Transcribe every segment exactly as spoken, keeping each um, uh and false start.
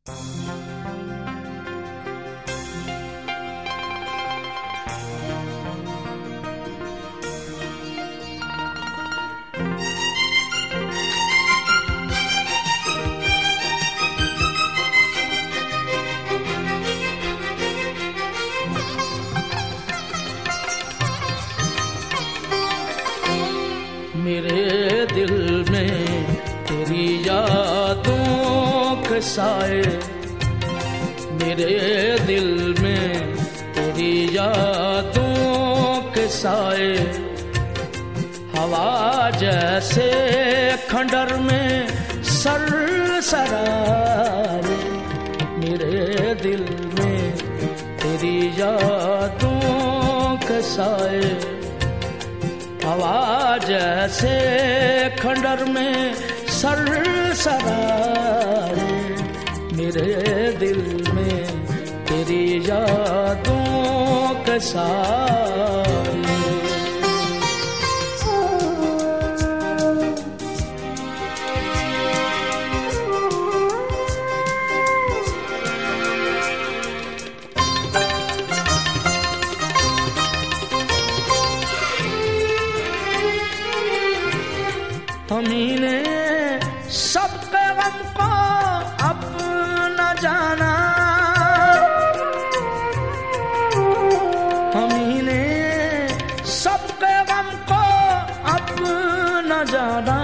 मेरे दिल में तेरी यादों के साए, मेरे दिल में तेरी यादों के साए, हवा जैसे खंडर में सरसराए। मेरे दिल में तेरी यादों के साए, हवा जैसे खंडर में सरसराए। मेरे दिल में तेरी यादों के साए। हमी ने सबके गम को अब न जाना, हमी ने सबके गम को अब न जाना,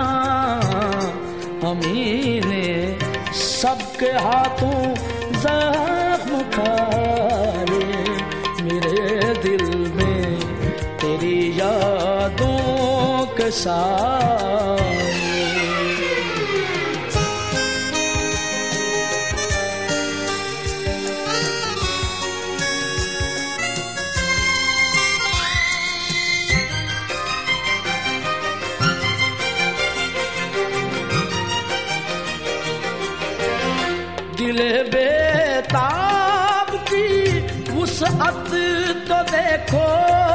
हमी ने सबके हाथों जख्म खाए। मेरे दिल में तेरी यादों के साथ दिले बेताब की वुसअत तो देखो,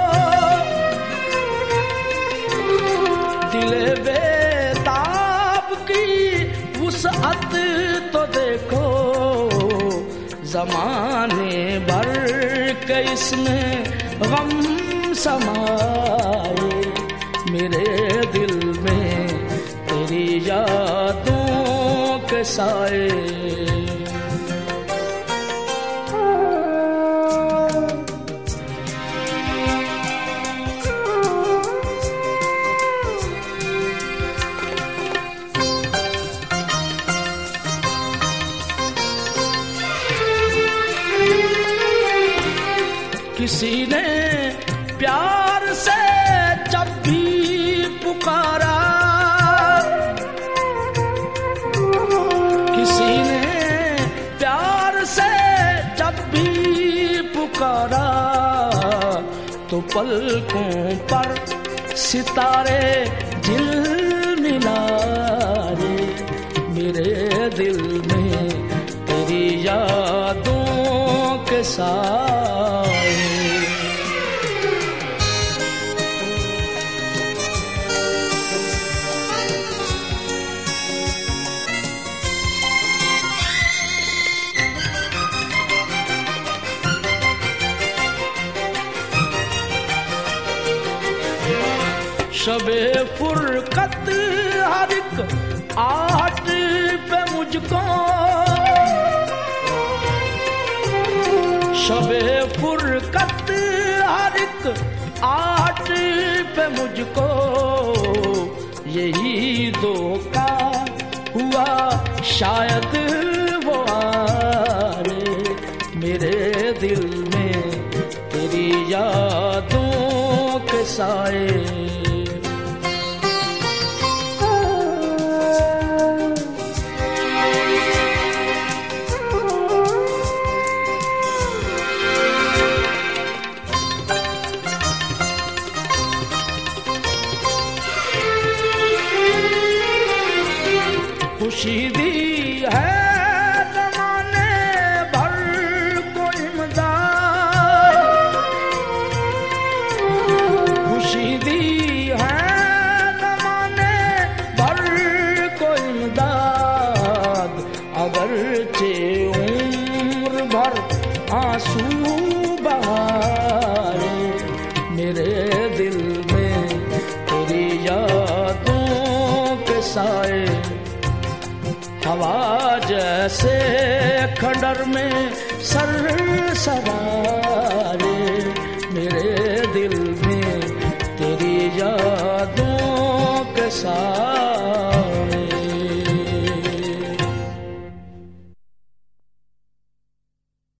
दिले बेताब की वुसअत तो देखो, ज़माने भर के इसमें गम समाए। मेरे दिल में तेरी यादों के साए। किसी ने प्यार से जब भी पुकारा, किसी ने प्यार से जब भी पुकारा, तो पलकों पर सितारे झिलमिलाए। मेरे दिल में तेरी यादों के साए। शबे फुरकत हर एक आहट पे मुझको, शबे फुरकत हर एक आहट पे मुझको, यही धोखा हुआ शायद वो आए। मेरे दिल में तेरी यादों के साए। खुशी दी है ज़माने भर को इमदाद, खुशी दी है ज़माने भर को इमदाद, अगरचे मेरे दिल में तेरी यादों के साए, हवा जैसे खंडर में सर सवारे, मेरे दिल में तेरी यादों के साए।